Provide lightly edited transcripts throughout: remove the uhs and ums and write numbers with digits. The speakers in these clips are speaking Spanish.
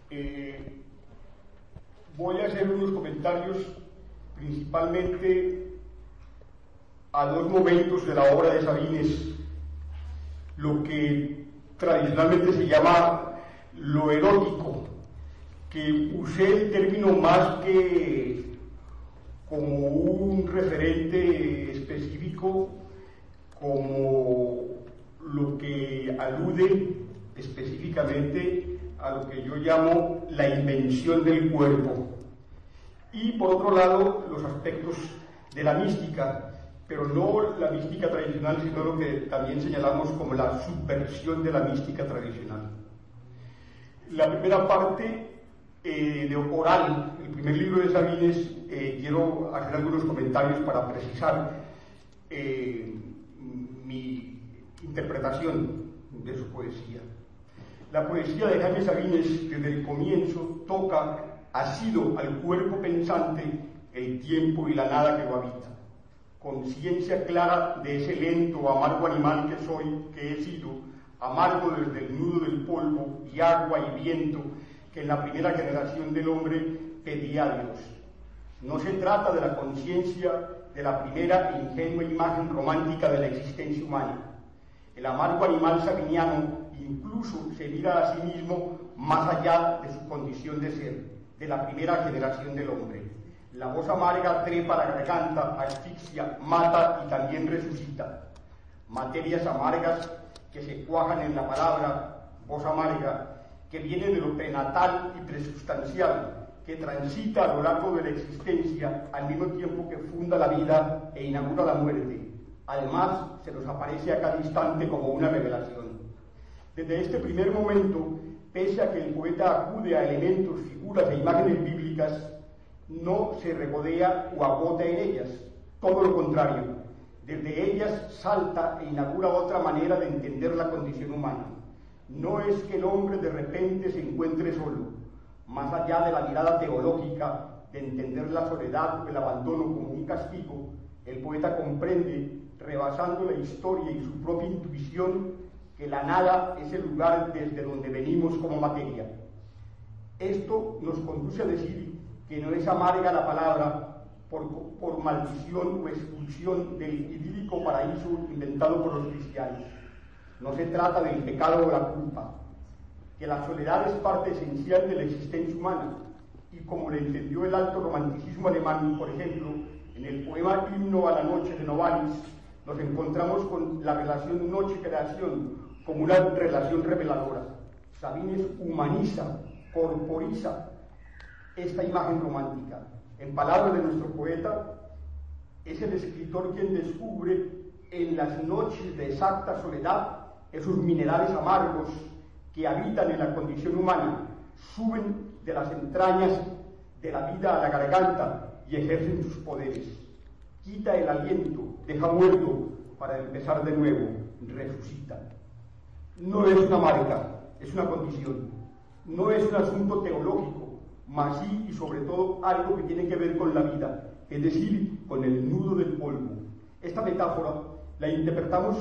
Voy a hacer unos comentarios principalmente a dos momentos de la obra de Sabines, lo que tradicionalmente se llama lo erótico, que usé el término más que como un referente específico, como lo que alude específicamente a lo que yo llamo la invención del cuerpo, y por otro lado los aspectos de la mística, pero no la mística tradicional, sino lo que también señalamos como la subversión de la mística tradicional. La primera parte de oral, el primer libro de Sabines, quiero hacer algunos comentarios para precisar mi interpretación de su poesía. La poesía de Jaime Sabines desde el comienzo toca asido al cuerpo pensante, el tiempo y la nada que lo habita. Conciencia clara de ese lento, amargo animal que soy, que he sido, amargo desde el nudo del polvo y agua y viento que en la primera generación del hombre pedía a Dios. No se trata de la conciencia de la primera e ingenua imagen romántica de la existencia humana. El amargo animal sabiniano incluso se mira a sí mismo más allá de su condición de ser, de la primera generación del hombre. La voz amarga trepa la garganta, asfixia, mata y también resucita. Materias amargas que se cuajan en la palabra, voz amarga, que viene de lo prenatal y presustancial, que transita a lo largo de la existencia al mismo tiempo que funda la vida e inaugura la muerte. Además, se nos aparece a cada instante como una revelación. Desde este primer momento, pese a que el poeta acude a elementos, figuras e imágenes bíblicas, no se regodea o agota en ellas, todo lo contrario. Desde ellas salta e inaugura otra manera de entender la condición humana. No es que el hombre de repente se encuentre solo. Más allá de la mirada teológica de entender la soledad o el abandono como un castigo, el poeta comprende, rebasando la historia y su propia intuición, que la nada es el lugar desde donde venimos como materia. Esto nos conduce a decir que no es amarga la palabra por maldición o expulsión del idílico paraíso inventado por los cristianos. No se trata del pecado o la culpa, que la soledad es parte esencial de la existencia humana, y como le entendió el alto romanticismo alemán, por ejemplo, en el poema Himno a la Noche de Novalis, nos encontramos con la relación noche-creación como una relación reveladora. Sabines humaniza, corporiza esta imagen romántica. En palabras de nuestro poeta, es el escritor quien descubre en las noches de exacta soledad esos minerales amargos que habitan en la condición humana, suben de las entrañas de la vida a la garganta y ejercen sus poderes. Quita el aliento, deja muerto para empezar de nuevo, resucita. No es una marca, es una condición. No es un asunto teológico, mas sí y sobre todo algo que tiene que ver con la vida, es decir, con el nudo del polvo. Esta metáfora la interpretamos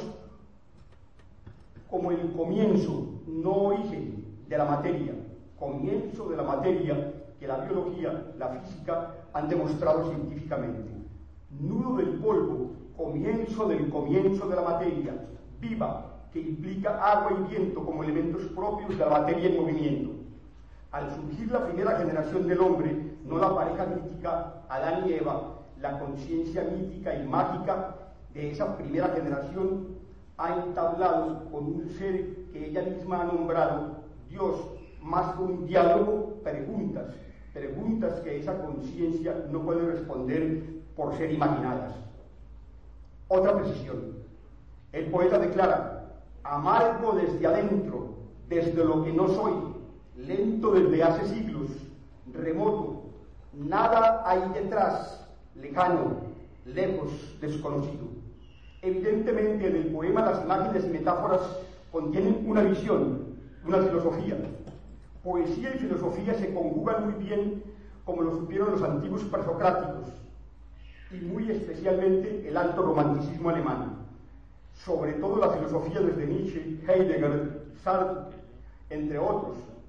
como el comienzo, no origen, de la materia, comienzo de la materia que la biología, la física han demostrado científicamente. Nudo del polvo, comienzo del comienzo de la materia, viva, que implica agua y viento como elementos propios de la materia en movimiento. Al surgir la primera generación del hombre, no la pareja mítica Adán y Eva, la conciencia mítica y mágica de esa primera generación ha entablado con un ser que ella misma ha nombrado Dios, más que un diálogo, preguntas que esa conciencia no puede responder por ser imaginadas. Otra precisión. El poeta declara: amargo desde adentro, desde lo que no soy, lento desde hace siglos, remoto, nada hay detrás, lejano, lejos, desconocido. Evidentemente en el poema las imágenes y metáforas contienen una visión, una filosofía. Poesía y filosofía se conjugan muy bien como lo supieron los antiguos presocráticos y muy especialmente el alto romanticismo alemán. Sobre todo la filosofía desde Nietzsche, Heidegger, Sartre, entre otros.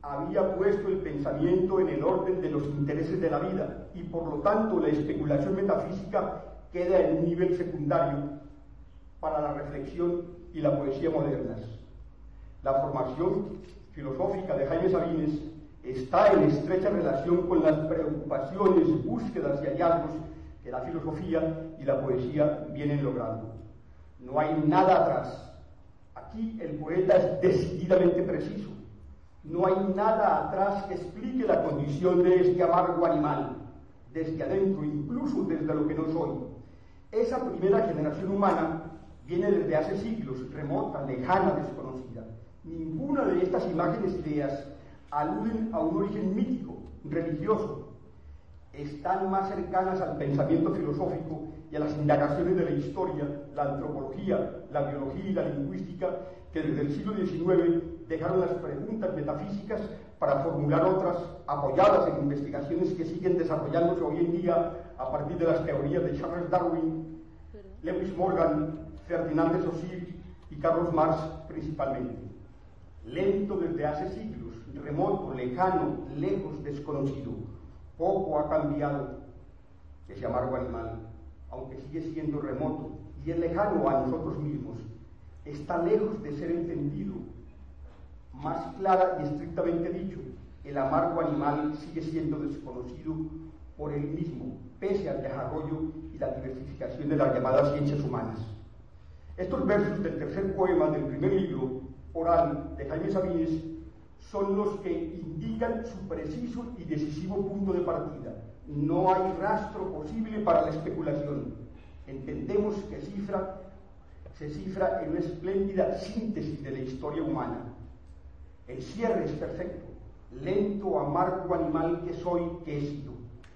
había puesto el pensamiento en el orden de los intereses de la vida y por lo tanto la especulación metafísica queda en un nivel secundario para la reflexión y la poesía modernas. La formación filosófica de Jaime Sabines está en estrecha relación con las preocupaciones, búsquedas y hallazgos que la filosofía y la poesía vienen logrando. No hay nada atrás. Aquí el poeta es decididamente preciso. No hay nada atrás que explique la condición de este amargo animal, desde adentro, incluso desde lo que no soy. Esa primera generación humana viene desde hace siglos, remota, lejana, desconocida. Ninguna de estas imágenes ideas aluden a un origen mítico, religioso. Están más cercanas al pensamiento filosófico y a las indagaciones de la historia, la antropología, la biología y la lingüística que desde el siglo XIX dejaron las preguntas metafísicas para formular otras apoyadas en investigaciones que siguen desarrollándose hoy en día a partir de las teorías de Charles Darwin, Lewis Morgan, Ferdinand de Saussure y Carlos Marx principalmente. Lento desde hace siglos, remoto, lejano, lejos, desconocido. Poco ha cambiado ese amargo animal, aunque sigue siendo remoto y es lejano a nosotros mismos. Está lejos de ser entendido. Más clara y estrictamente dicho, el amargo animal sigue siendo desconocido por él mismo, pese al desarrollo y la diversificación de las llamadas ciencias humanas. Estos versos del tercer poema del primer libro, Oral, de Jaime Sabines, son los que indican su preciso y decisivo punto de partida. No hay rastro posible para la especulación. Entendemos que se cifra en una espléndida síntesis de la historia humana. El cierre es perfecto. Lento, amargo animal que soy, que he sido.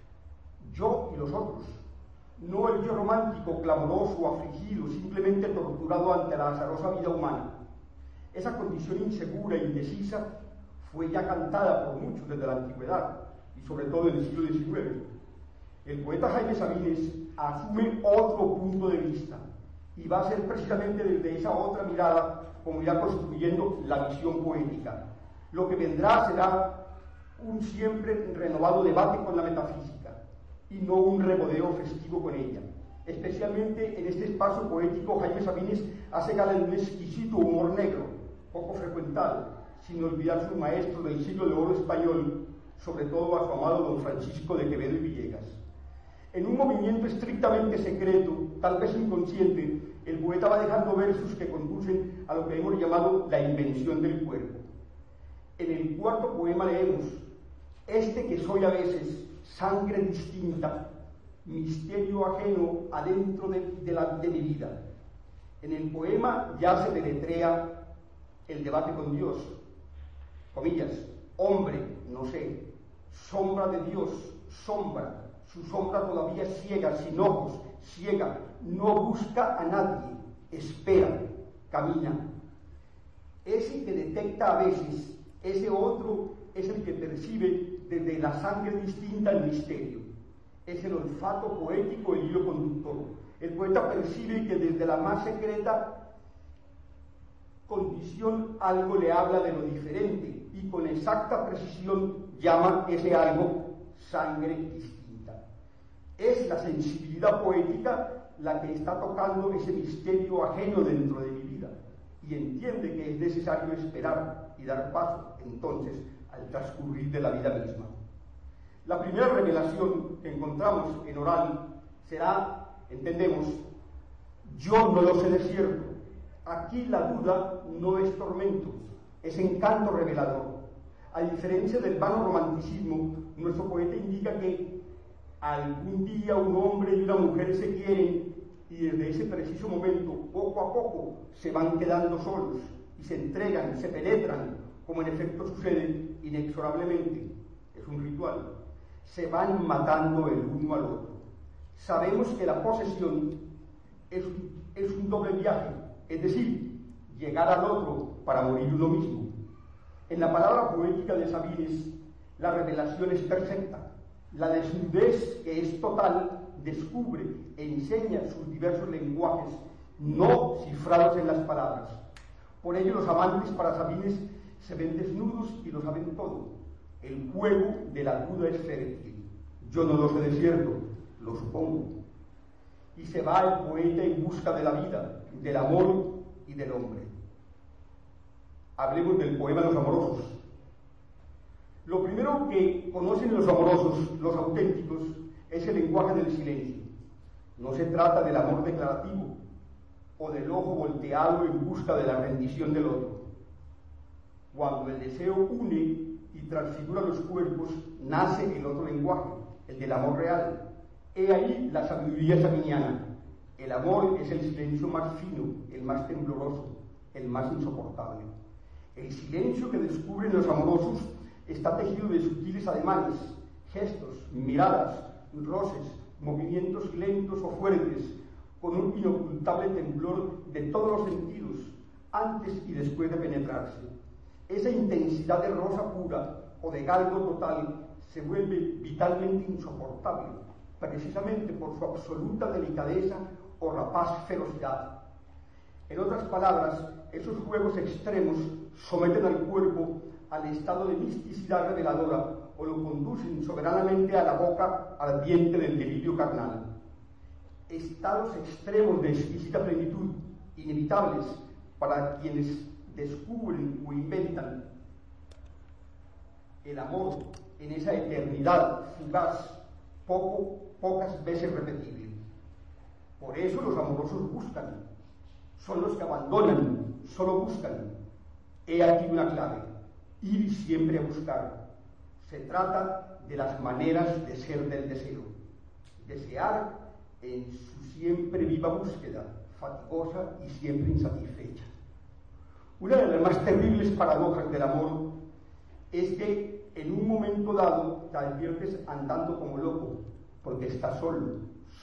Yo y los otros. No el yo romántico, clamoroso, afligido, simplemente torturado ante la azarosa vida humana. Esa condición insegura e indecisa fue ya cantada por muchos desde la antigüedad y sobre todo en el siglo XIX. El poeta Jaime Sabines asume otro punto de vista y va a ser precisamente desde esa otra mirada como irá construyendo la visión poética. Lo que vendrá será un siempre renovado debate con la metafísica y no un regodeo festivo con ella. Especialmente en este espacio poético, Jaime Sabines hace gala de un exquisito humor negro, poco frecuentado, sin olvidar su maestro del siglo de oro español, sobre todo a su amado don Francisco de Quevedo y Villegas. En un movimiento estrictamente secreto, tal vez inconsciente, el poeta va dejando versos que conducen a lo que hemos llamado la invención del cuerpo. En el cuarto poema leemos: este que soy a veces, sangre distinta, misterio ajeno adentro de mi vida. En el poema ya se deletrea el debate con Dios. Comillas, hombre, no sé, sombra de Dios, sombra, su sombra todavía ciega, sin ojos, ciega, no busca a nadie, espera, camina. Ese que detecta a veces, ese otro es el que percibe desde la sangre distinta el misterio. Es el olfato poético, el hilo conductor. El poeta percibe que desde la más secreta condición algo le habla de lo diferente y con exacta precisión llama ese algo sangre distinta. Es la sensibilidad poética la que está tocando ese misterio ajeno dentro de mi vida y entiende que es necesario esperar y dar paso entonces al transcurrir de la vida misma. La primera revelación que encontramos en Oral será, entendemos, yo no lo sé de cierto. Aquí la duda no es tormento, es encanto revelador. A diferencia del vano romanticismo, nuestro poeta indica que algún día un hombre y una mujer se quieren y desde ese preciso momento, poco a poco, se van quedando solos y se entregan, se penetran, como en efecto sucede inexorablemente. Es un ritual. Se van matando el uno al otro. Sabemos que la posesión es un doble viaje, es decir, llegar al otro para morir uno mismo. En la palabra poética de Sabines, la revelación es perfecta. La desnudez, que es total, descubre e enseña sus diversos lenguajes, no cifrados en las palabras. Por ello, los amantes para Sabines se ven desnudos y lo saben todo. El juego de la duda es fértil. Yo no lo sé de cierto, lo supongo. Y se va el poeta en busca de la vida, del amor y del hombre. Hablemos del poema de los amorosos. Lo primero que conocen los amorosos, los auténticos, es el lenguaje del silencio. No se trata del amor declarativo o del ojo volteado en busca de la rendición del otro. Cuando el deseo une y transfigura los cuerpos, nace el otro lenguaje, el del amor real. He ahí la sabiduría sabiniana. El amor es el silencio más fino, el más tembloroso, el más insoportable. El silencio que descubren los amorosos está tejido de sutiles ademanes, gestos, miradas, roces, movimientos lentos o fuertes, con un inocultable temblor de todos los sentidos, antes y después de penetrarse. Esa intensidad de rosa pura o de galgo total se vuelve vitalmente insoportable, precisamente por su absoluta delicadeza o rapaz ferocidad. En otras palabras, esos juegos extremos someten al cuerpo al estado de misticidad reveladora o lo conducen soberanamente a la boca ardiente del delirio carnal. Estados extremos de exquisita plenitud, inevitables para quienes descubren o inventan el amor en esa eternidad fugaz, pocas veces repetible. Por eso los amorosos buscan, son los que abandonan, solo buscan. He aquí una clave: ir siempre a buscar. Se trata de las maneras de ser del deseo. Desear en su siempre viva búsqueda, fatigosa y siempre insatisfecha. Una de las más terribles paradojas del amor es que en un momento dado te adviertes andando como loco, porque estás solo.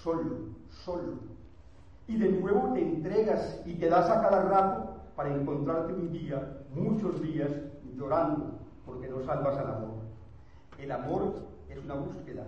Y de nuevo te entregas y te das a cada rato para encontrarte un día, muchos días, llorando porque no salvas al amor. El amor es una búsqueda.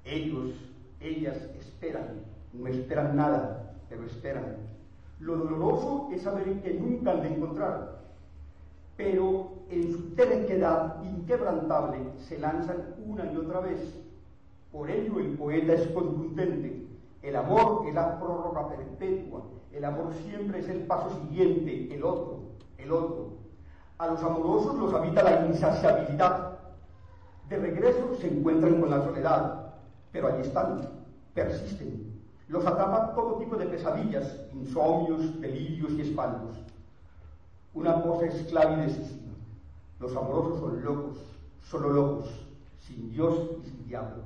Ellas esperan, no esperan nada, pero esperan. Lo doloroso es saber que nunca han de encontrar, pero en su terquedad inquebrantable se lanzan una y otra vez. Por ello el poeta es contundente. El amor es la prórroga perpetua. El amor siempre es el paso siguiente, el otro. A los amorosos los habita la insaciabilidad. De regreso se encuentran con la soledad, pero allí están, persisten. Los atrapa todo tipo de pesadillas, insomnios, delirios y espantos. Una cosa es clara y decisiva: los amorosos son locos, solo locos, sin Dios y sin diablo.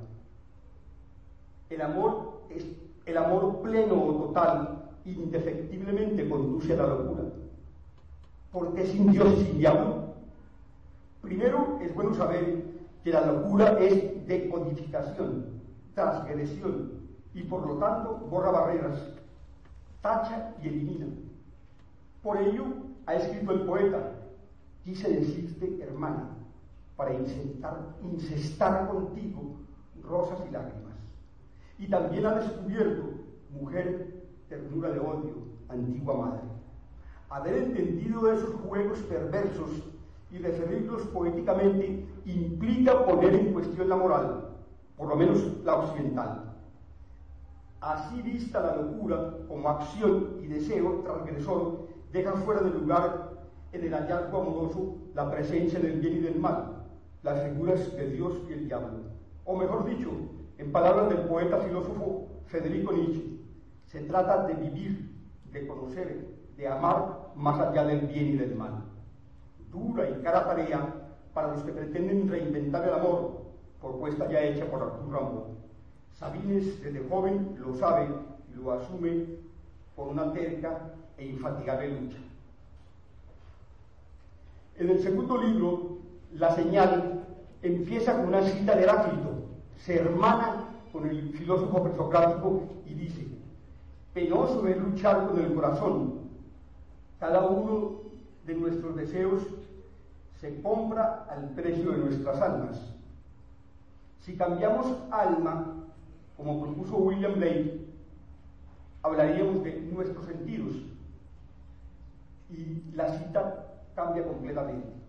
El amor pleno o total, indefectiblemente conduce a la locura. ¿Por qué sin Dios y sin diablo? Primero, es bueno saber que la locura es decodificación, transgresión, y por lo tanto borra barreras, tacha y elimina. Por ello ha escrito el poeta: quise decirte, hermana, para incestar contigo rosas y lágrimas. Y también ha descubierto: mujer, ternura de odio, antigua madre. Haber entendido esos juegos perversos y referirlos poéticamente implica poner en cuestión la moral, por lo menos la occidental. Así vista, la locura como acción y deseo transgresor deja fuera de lugar en el hallazgo amoroso la presencia del bien y del mal, las figuras de Dios y el diablo. O mejor dicho, en palabras del poeta filósofo Federico Nietzsche, se trata de vivir, de conocer, de amar más allá del bien y del mal. Dura y cara tarea para los que pretenden reinventar el amor, propuesta ya hecha por Artur Rimbaud. Sabines desde joven lo sabe y lo asume con una terca e infatigable lucha. En el segundo libro, La señal empieza con una cita de Heráclito, se hermana con el filósofo presocrático y dice: penoso es luchar con el corazón. Cada uno de nuestros deseos se compra al precio de nuestras almas. Si cambiamos alma, como propuso William Blake, hablaríamos de nuestros sentidos, y la cita cambia completamente.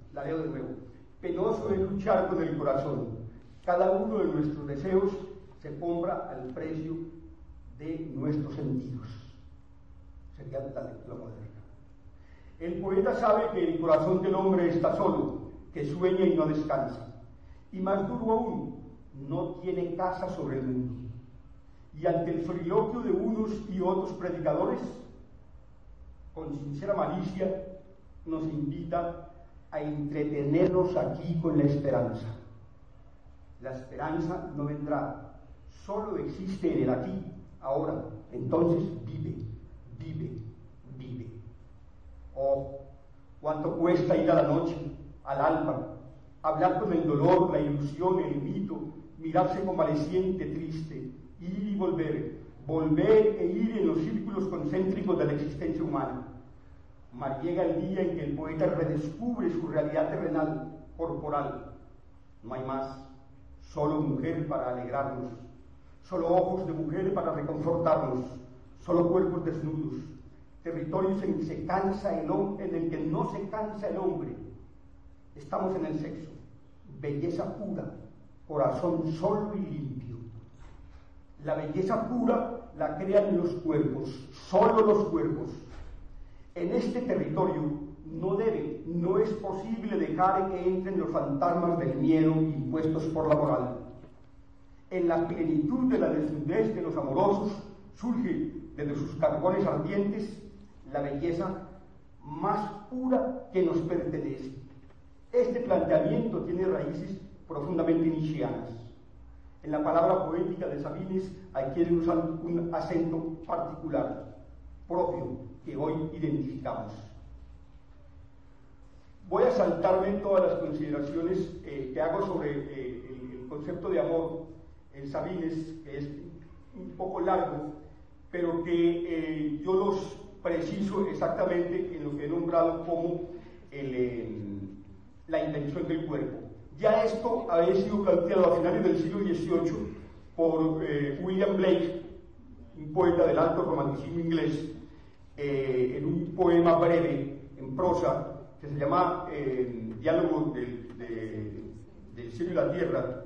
La leo de nuevo. Penoso es luchar con el corazón. Cada uno de nuestros deseos se compra al precio de nuestros sentidos. Sería la lectura moderna. El poeta sabe que el corazón del hombre está solo, que sueña y no descansa. Y más duro aún, no tiene casa sobre el mundo. Y ante el soliloquio de unos y otros predicadores, con sincera malicia, nos invita a entretenernos aquí con la esperanza. La esperanza no vendrá, solo existe en el aquí, ahora. Entonces vive, vive, vive. Oh, cuánto cuesta ir a la noche, al alba, hablar con el dolor, la ilusión, el mito, mirarse convaleciente, triste, ir y volver, volver e ir en los círculos concéntricos de la existencia humana. Mas llega el día en que el poeta redescubre su realidad terrenal, corporal. No hay más, solo mujer para alegrarnos, solo ojos de mujer para reconfortarnos, solo cuerpos desnudos, territorios en el que no se cansa el hombre. Estamos en el sexo, belleza pura, corazón solo y limpio. La belleza pura la crean los cuerpos, solo los cuerpos. En este territorio no es posible dejar que entren los fantasmas del miedo impuestos por la moral. En la plenitud de la desnudez de los amorosos surge desde sus carbones ardientes la belleza más pura que nos pertenece. Este planteamiento tiene raíces profundamente nietzscheanas. En la palabra poética de Sabines adquiere un acento particular, propio, que hoy identificamos. Voy a saltarme todas las consideraciones que hago sobre el concepto de amor en Sabines, que es un poco largo, pero que yo los preciso exactamente en lo que he nombrado como la invención del cuerpo. Ya esto había sido planteado a finales del siglo XVIII por William Blake, un poeta del alto romanticismo inglés, en un poema breve, en prosa, que se llama Diálogo del cielo y la tierra,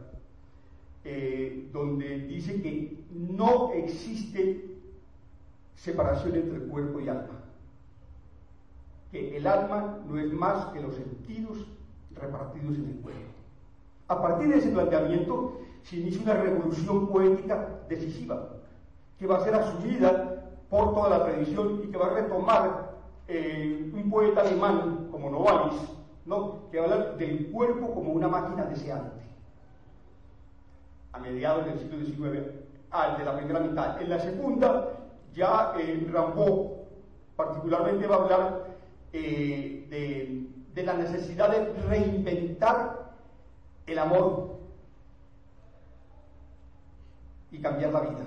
donde dice que no existe separación entre el cuerpo y alma, que el alma no es más que los sentidos repartidos en el cuerpo. A partir de ese planteamiento se inicia una revolución poética decisiva, que va a ser asumida por toda la tradición y que va a retomar un poeta alemán como Novalis, ¿no?, que habla del cuerpo como una máquina deseante, a mediados del siglo XIX, de la primera mitad. En la segunda, ya Rimbaud particularmente va a hablar de la necesidad de reinventar el amor y cambiar la vida.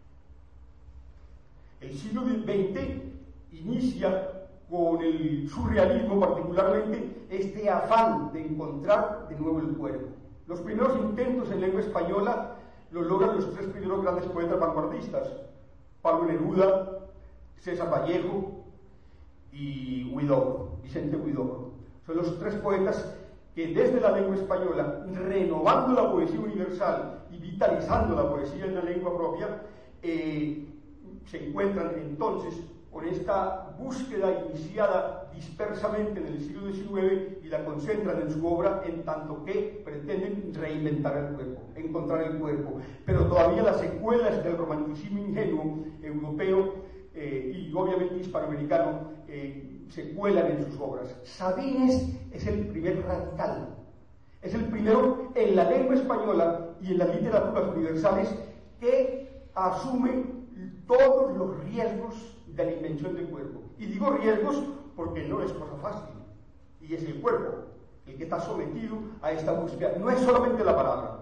El siglo XX inicia con el surrealismo, particularmente este afán de encontrar de nuevo el cuerpo. Los primeros intentos en lengua española los logran los tres primeros grandes poetas vanguardistas: Pablo Neruda, César Vallejo y Vicente Huidobro. Son los tres poetas que desde la lengua española, renovando la poesía universal y vitalizando la poesía en la lengua propia, se encuentran entonces con esta búsqueda iniciada dispersamente en el siglo XIX y la concentran en su obra, en tanto que pretenden reinventar el cuerpo, encontrar el cuerpo. Pero todavía las secuelas del romanticismo ingenuo europeo y obviamente hispanoamericano se cuelan en sus obras. Sabines es el primer radical, es el primero en la lengua española y en las literaturas universales que asume todos los riesgos de la invención del cuerpo. Y digo riesgos porque no es cosa fácil, y es el cuerpo el que está sometido a esta búsqueda, no es solamente la palabra.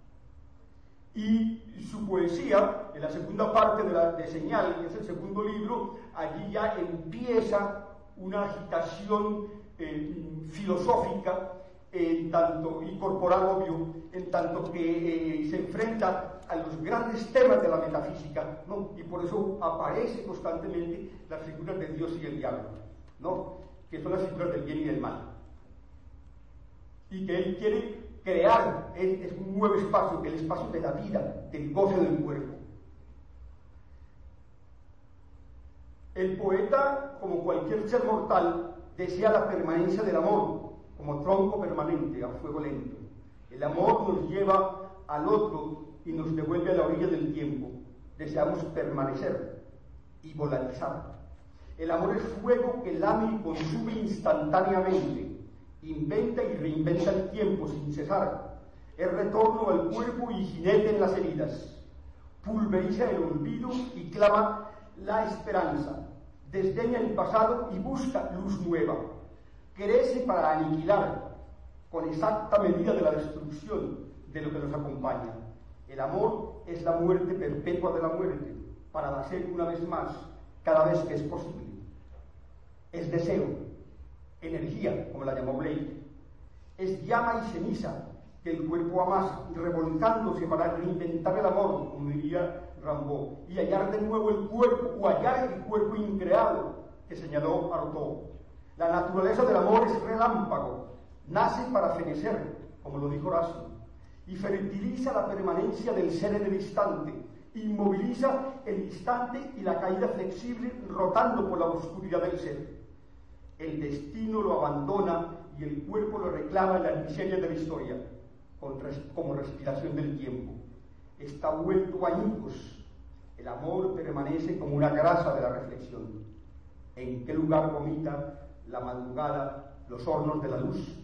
Y su poesía, en la segunda parte de Señal, que es el segundo libro, allí ya empieza una agitación filosófica y corporal, obvio, en tanto que se enfrenta a los grandes temas de la metafísica, ¿no? Y por eso aparece constantemente las figuras de Dios y el diablo, ¿no?, que son las figuras del bien y del mal. y que él quiere crear es un nuevo espacio, el espacio de la vida, del goce del cuerpo. El poeta, como cualquier ser mortal, desea la permanencia del amor, como tronco permanente a fuego lento. El amor nos lleva al otro y nos devuelve a la orilla del tiempo. Deseamos permanecer y volatilizar. El amor es fuego que lame y consume instantáneamente, inventa y reinventa el tiempo sin cesar, es retorno al cuerpo y jinete en las heridas, pulveriza el olvido y clama la esperanza, desdeña el pasado y busca luz nueva, crece para aniquilar con exacta medida de la destrucción de lo que nos acompaña. El amor es la muerte perpetua de la muerte, para nacer una vez más, cada vez que es posible. Es deseo, energía, como la llamó Blake. Es llama y ceniza que el cuerpo amasa, revolcándose para reinventar el amor, como diría Rimbaud, y hallar de nuevo el cuerpo, o hallar el cuerpo increado, que señaló Artaud. La naturaleza del amor es relámpago, nace para fenecer, como lo dijo Horacio, y fertiliza la permanencia del ser en el instante, inmoviliza el instante y la caída flexible rotando por la oscuridad del ser. El destino lo abandona y el cuerpo lo reclama en la miseria de la historia, como respiración del tiempo. Está vuelto a añicos. El amor permanece como una grasa de la reflexión. ¿En qué lugar vomita la madrugada los hornos de la luz?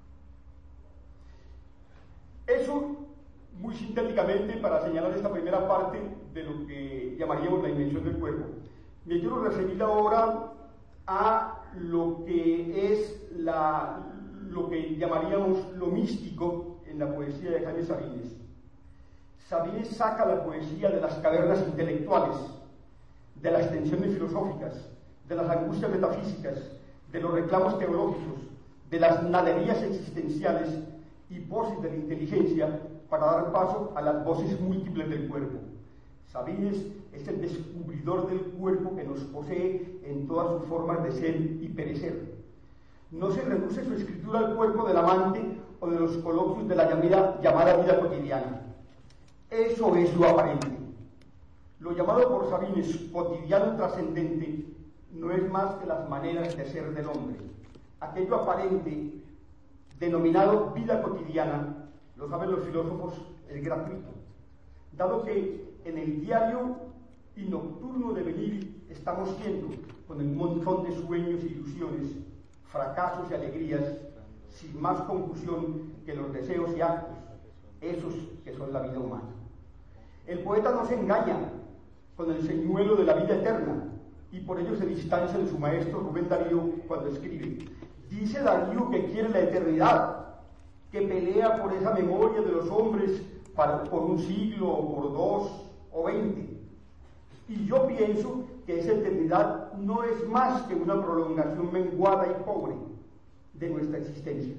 Eso, muy sintéticamente, para señalar esta primera parte de lo que llamaríamos la invención del cuerpo. Me quiero referir ahora a lo que es lo que llamaríamos lo místico en la poesía de Jaime Sabines. Sabines saca la poesía de las cavernas intelectuales, de las tensiones filosóficas, de las angustias metafísicas, de los reclamos teológicos, de las naderías existenciales y voces de la inteligencia para dar paso a las voces múltiples del cuerpo. Sabines es el descubridor del cuerpo que nos posee en todas sus formas de ser y perecer. No se reduce su escritura al cuerpo del amante o de los coloquios de la llamada vida cotidiana. Eso es lo aparente. Lo llamado por Sabines cotidiano trascendente no es más que las maneras de ser del hombre. Aquello aparente, denominado vida cotidiana, lo saben los filósofos, es gratuito, dado que en el diario y nocturno devenir estamos siendo, con un montón de sueños e ilusiones, fracasos y alegrías, sin más confusión que los deseos y actos, esos que son la vida humana. El poeta no se engaña con el señuelo de la vida eterna, y por ello se distancia de su maestro Rubén Darío cuando escribe. Dice Darío que quiere la eternidad, que pelea por esa memoria de los hombres por un siglo, o por 2 o 20. Y yo pienso que esa eternidad no es más que una prolongación menguada y pobre de nuestra existencia.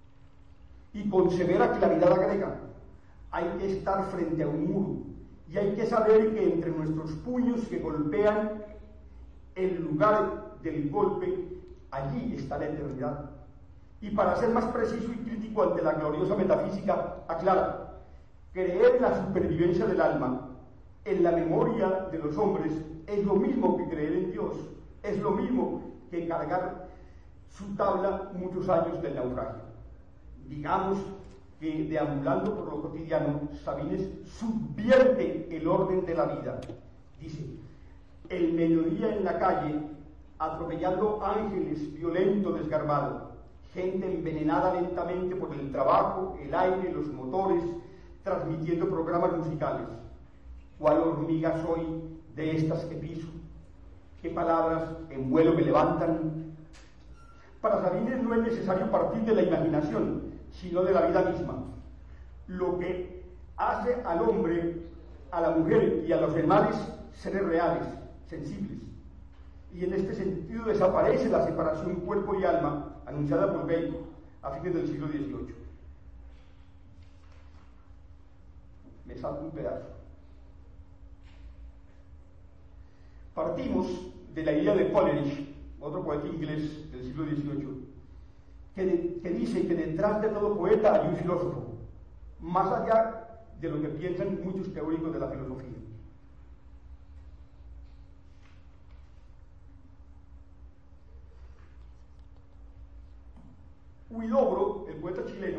Y con severa claridad agrega, hay que estar frente a un muro, y hay que saber que entre nuestros puños que golpean el lugar del golpe, allí está la eternidad. Y para ser más preciso y crítico ante la gloriosa metafísica, aclara, creer en la supervivencia del alma, en la memoria de los hombres, es lo mismo que creer en Dios, es lo mismo que cargar su tabla muchos años del naufragio. Digamos que, deambulando por lo cotidiano, Sabines subvierte el orden de la vida. Dice, el mediodía en la calle, atropellando ángeles violento, desgarbado, gente envenenada lentamente por el trabajo, el aire, los motores, transmitiendo programas musicales. ¿Cuál hormiga soy de estas que piso? ¿Qué palabras en vuelo me levantan? Para Sabines no es necesario partir de la imaginación, sino de la vida misma. Lo que hace al hombre, a la mujer y a los animales seres reales, sensibles. Y en este sentido desaparece la separación cuerpo y alma anunciada por Bacon a fines del siglo XVIII. Me salto un pedazo. Partimos de la idea de Coleridge, otro poeta inglés del siglo XVIII, que dice que detrás de todo poeta hay un filósofo, más allá de lo que piensan muchos teóricos de la filosofía. Huidobro, el poeta chileno,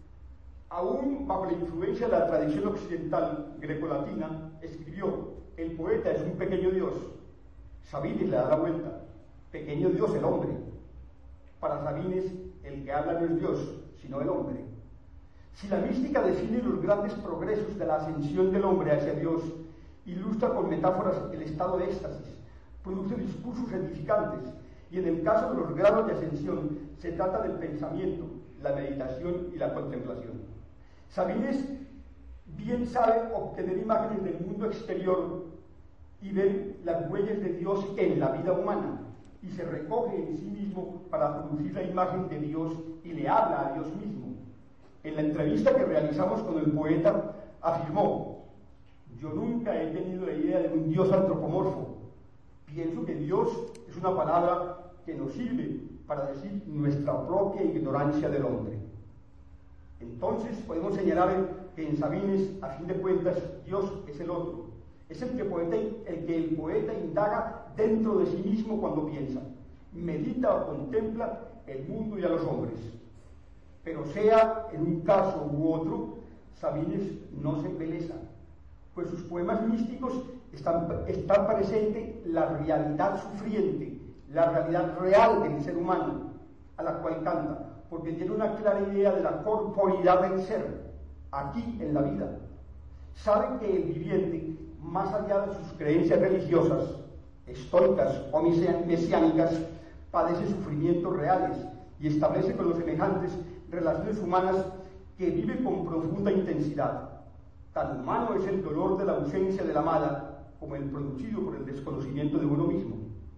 aún bajo la influencia de la tradición occidental grecolatina, escribió: el poeta es un pequeño dios. Sabines le da la vuelta: pequeño dios el hombre. Para Sabines, el que habla no es Dios, sino el hombre. Si la mística define los grandes progresos de la ascensión del hombre hacia Dios, ilustra con metáforas el estado de éxtasis, produce discursos edificantes, y en el caso de los grados de ascensión se trata del pensamiento, la meditación y la contemplación. Sabines bien sabe obtener imágenes del mundo exterior y ver las huellas de Dios en la vida humana, y se recoge en sí mismo para producir la imagen de Dios y le habla a Dios mismo. En la entrevista que realizamos con el poeta afirmó: yo nunca he tenido la idea de un Dios antropomorfo. Pienso que Dios es una palabra que nos sirve para decir nuestra propia ignorancia del hombre. Entonces podemos señalar que en Sabines, a fin de cuentas, Dios es el otro. Es el que el poeta indaga dentro de sí mismo cuando piensa, medita o contempla el mundo y a los hombres. Pero sea en un caso u otro, Sabines no se embeleza, pues sus poemas místicos están presente la realidad sufriente, la realidad real del ser humano, a la cual canta, porque tiene una clara idea de la corporidad del ser, aquí en la vida. Sabe que el viviente, más allá de sus creencias religiosas, estoicas o mesiánicas, padece sufrimientos reales y establece con los semejantes relaciones humanas que vive con profunda intensidad. Tan humano es el dolor de la ausencia de la amada como el producido por el desconocimiento de uno mismo.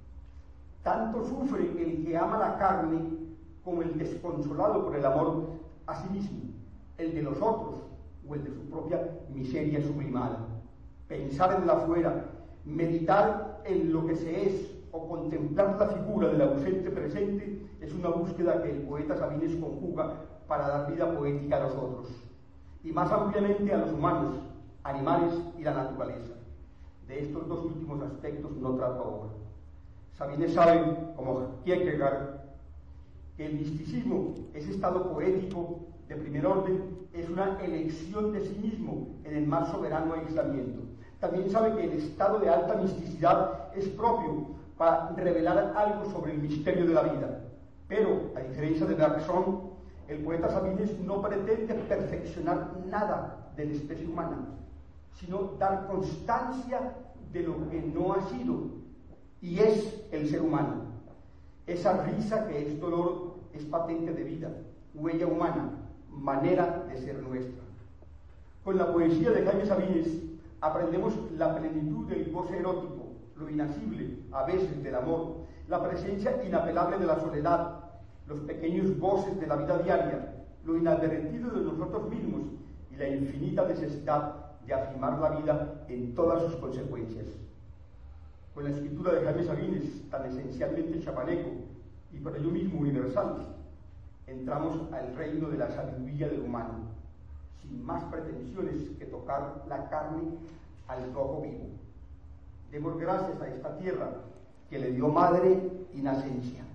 Tanto sufre el que ama la carne como el desconsolado por el amor a sí mismo, el de los otros o el de su propia miseria sublimada. Pensar en el afuera, meditar en lo que se es o contemplar la figura del ausente presente es una búsqueda que el poeta Sabines conjuga para dar vida poética a los otros, y más ampliamente a los humanos, animales y la naturaleza. De estos dos últimos aspectos no trata ahora. Sabines sabe, como Kierkegaard, que el misticismo, ese estado poético de primer orden, es una elección de sí mismo en el más soberano aislamiento. También sabe que el estado de alta misticidad es propio para revelar algo sobre el misterio de la vida. Pero, a diferencia de Bergson, el poeta Sabines no pretende perfeccionar nada de la especie humana, sino dar constancia de lo que no ha sido, y es el ser humano. Esa risa que es dolor es patente de vida, huella humana, manera de ser nuestra. Con la poesía de Jaime Sabines aprendemos la plenitud del goce erótico, lo inasible, a veces, del amor, la presencia inapelable de la soledad, los pequeños goces de la vida diaria, lo inadvertido de nosotros mismos y la infinita necesidad de afirmar la vida en todas sus consecuencias. Con la escritura de Jaime Sabines, tan esencialmente chapaneco y por ello mismo universal, entramos al reino de la sabiduría del humano, sin más pretensiones que tocar la carne al rojo vivo. Demos gracias a esta tierra que le dio madre y nacencia.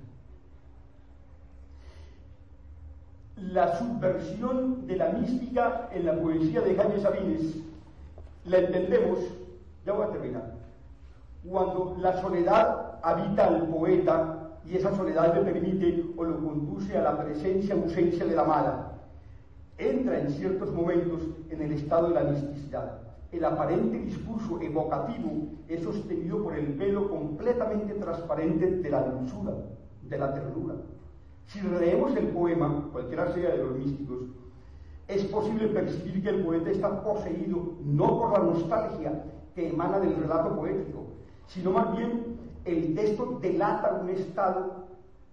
La subversión de la mística en la poesía de Jaime Sabines la entendemos, ya voy a terminar, cuando la soledad habita al poeta y esa soledad le permite o lo conduce a la presencia-ausencia de la amada. Entra en ciertos momentos en el estado de la misticidad. El aparente discurso evocativo es sostenido por el velo completamente transparente de la dulzura, de la ternura. Si releemos el poema, cualquiera sea de los místicos, es posible percibir que el poeta está poseído no por la nostalgia que emana del relato poético, sino más bien el texto delata un estado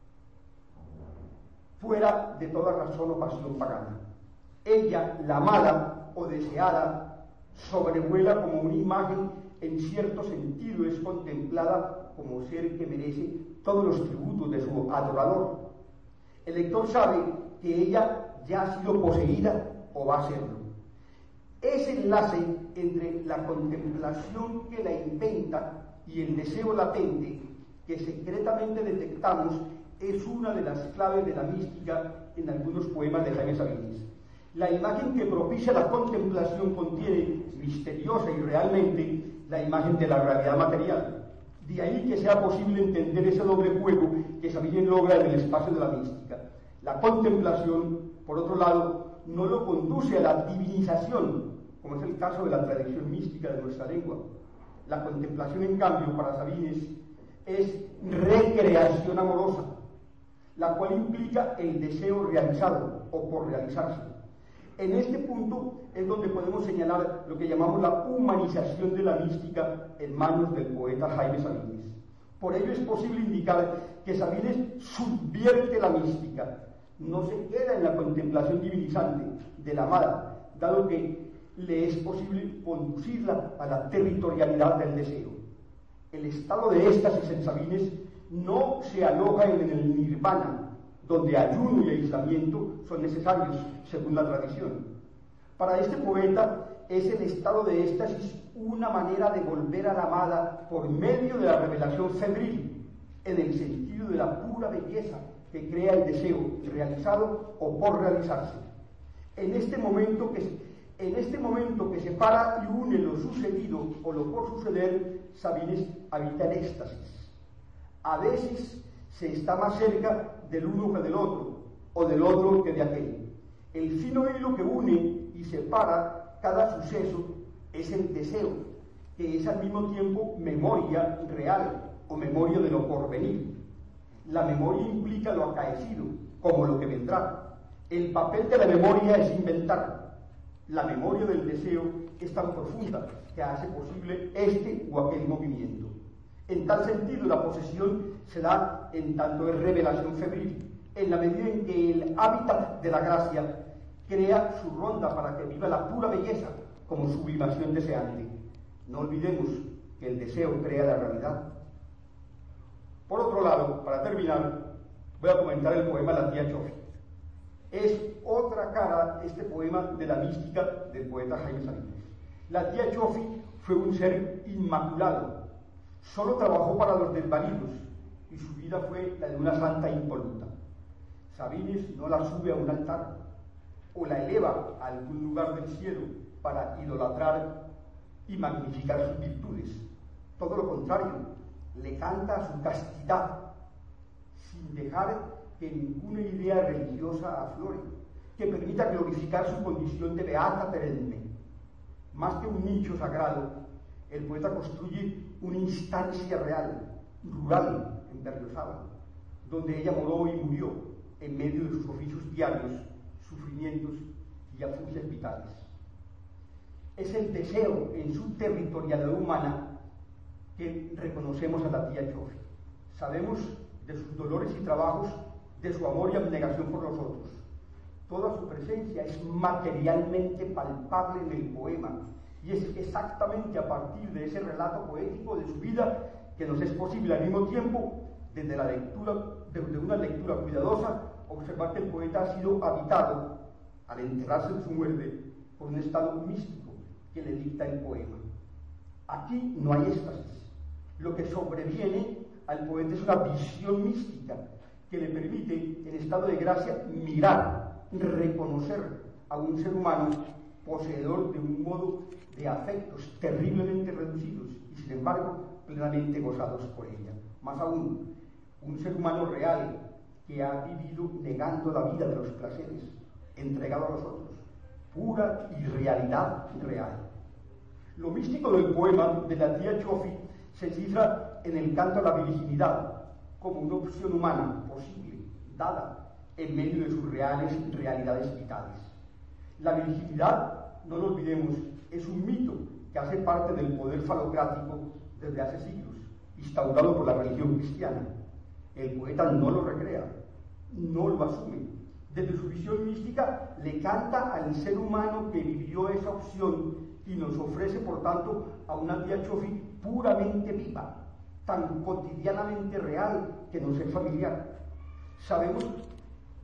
fuera de toda razón o pasión pagana. Ella, la amada o deseada, sobrevuela como una imagen, en cierto sentido es contemplada como ser que merece todos los tributos de su adorador. El lector sabe que ella ya ha sido poseída o va a serlo. Ese enlace entre la contemplación que la inventa y el deseo latente que secretamente detectamos es una de las claves de la mística en algunos poemas de Jaime Sabines. La imagen que propicia la contemplación contiene, misteriosa y realmente, la imagen de la realidad material. De ahí que sea posible entender ese doble juego que Sabines logra en el espacio de la mística. La contemplación, por otro lado, no lo conduce a la divinización, como es el caso de la tradición mística de nuestra lengua. La contemplación, en cambio, para Sabines, es recreación amorosa, la cual implica el deseo realizado o por realizarse. En este punto es donde podemos señalar lo que llamamos la humanización de la mística en manos del poeta Jaime Sabines. Por ello es posible indicar que Sabines subvierte la mística, no se queda en la contemplación divinizante de la amada, dado que le es posible conducirla a la territorialidad del deseo. El estado de éxtasis en Sabines no se aloja en el nirvana, donde ayuno y aislamiento son necesarios, según la tradición. Para este poeta es el estado de éxtasis una manera de volver a la amada por medio de la revelación febril, en el sentido de la pura belleza que crea el deseo realizado o por realizarse. En este momento que separa y une lo sucedido o lo por suceder, Sabines habita en éxtasis. A veces se está más cerca del uno que del otro, o del otro que de aquel. El fino hilo que une y separa cada suceso es el deseo, que es al mismo tiempo memoria real o memoria de lo porvenir. La memoria implica lo acaecido, como lo que vendrá. El papel de la memoria es inventar. La memoria del deseo es tan profunda que hace posible este o aquel movimiento. En tal sentido, la posesión se da en tanto es revelación febril, en la medida en que el hábitat de la gracia crea su ronda para que viva la pura belleza como sublimación deseante. No olvidemos que el deseo crea la realidad. Por otro lado, para terminar, voy a comentar el poema La tía Chofi. Es otra cara este poema de la mística del poeta Jaime Sabines. La tía Chofi fue un ser inmaculado. Solo trabajó para los desvalidos y su vida fue la de una santa impoluta. Sabines no la sube a un altar o la eleva a algún lugar del cielo para idolatrar y magnificar sus virtudes. Todo lo contrario, le canta a su castidad sin dejar que ninguna idea religiosa aflore, que permita glorificar su condición de beata perenne. Más que un nicho sagrado, el poeta construye una instancia real, rural, en Berriozábal, donde ella moró y murió en medio de sus oficios diarios, sufrimientos y afluencias vitales. Es el deseo en su territorialidad humana que reconocemos a la tía Chofi. Sabemos de sus dolores y trabajos, de su amor y abnegación por los otros. Toda su presencia es materialmente palpable en el poema, y es exactamente a partir de ese relato poético de su vida que nos es posible al mismo tiempo, desde una lectura cuidadosa, observar que el poeta ha sido habitado, al enterarse de su muerte, por un estado místico que le dicta el poema. Aquí no hay éxtasis. Lo que sobreviene al poeta es una visión mística que le permite, en estado de gracia, mirar, reconocer a un ser humano poseedor de un modo de afectos terriblemente reducidos y sin embargo plenamente gozados por ella. Más aún, un ser humano real que ha vivido negando la vida de los placeres, entregado a los otros, pura y realidad real. Lo místico del poema de la tía Chofi se cifra en el canto a la virginidad como una opción humana posible, dada en medio de sus realidades vitales. La virginidad, no lo olvidemos, es un mito que hace parte del poder falocrático desde hace siglos, instaurado por la religión cristiana. El poeta no lo recrea, no lo asume. Desde su visión mística le canta al ser humano que vivió esa opción y nos ofrece, por tanto, a una tía Chofi puramente viva, tan cotidianamente real que nos es familiar. Sabemos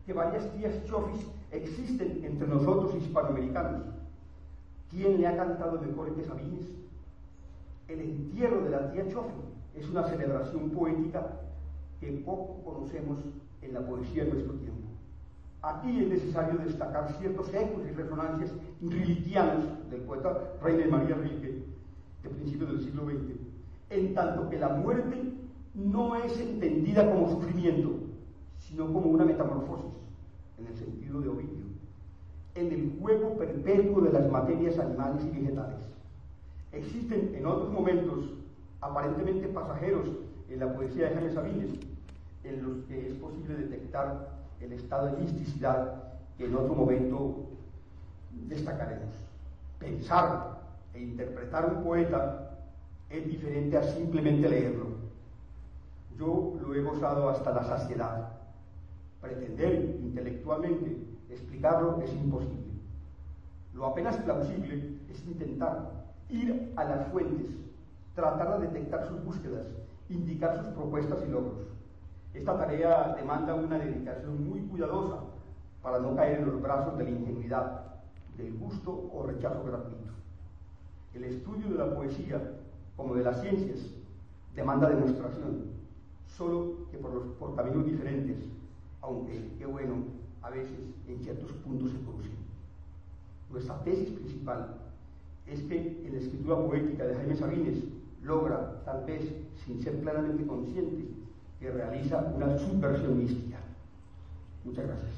que varias tías chofis existen entre nosotros hispanoamericanos. ¿Quién le ha cantado mejor que Sabines? El entierro de la tía Chofi es una celebración poética que poco conocemos en la poesía de nuestro tiempo. Aquí es necesario destacar ciertos ecos y resonancias rilkeanos del poeta Rainer María Rilke, de principios del siglo XX, en tanto que la muerte no es entendida como sufrimiento, sino como una metamorfosis, en el sentido de Ovidio, en el juego perpetuo de las materias animales y vegetales. Existen en otros momentos, aparentemente pasajeros en la poesía de Jaime Sabines, en los que es posible detectar el estado de misticidad que en otro momento destacaremos. Pensar e interpretar un poeta es diferente a simplemente leerlo. Yo lo he gozado hasta la saciedad. Pretender intelectualmente explicarlo es imposible. Lo apenas plausible es intentar ir a las fuentes, tratar de detectar sus búsquedas, indicar sus propuestas y logros. Esta tarea demanda una dedicación muy cuidadosa para no caer en los brazos de la ingenuidad, del gusto o rechazo gratuito. El estudio de la poesía, como de las ciencias, demanda demostración, solo que por caminos diferentes, aunque, qué bueno, a veces en ciertos puntos se producen. Nuestra tesis principal es que en la escritura poética de Jaime Sabines logra, tal vez sin ser claramente consciente, que realiza una subversión mística. Muchas gracias.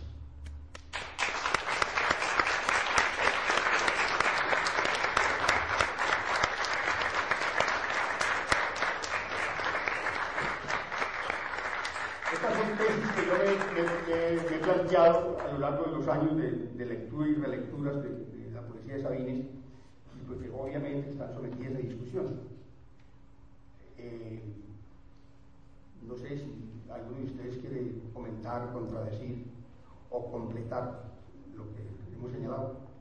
Estas son tesis que yo me he planteado a lo largo de los años de lectura y relecturas de la poesía de Sabines, y pues que obviamente están sometidas a discusión. No sé si alguno de ustedes quiere comentar, contradecir o completar lo que hemos señalado.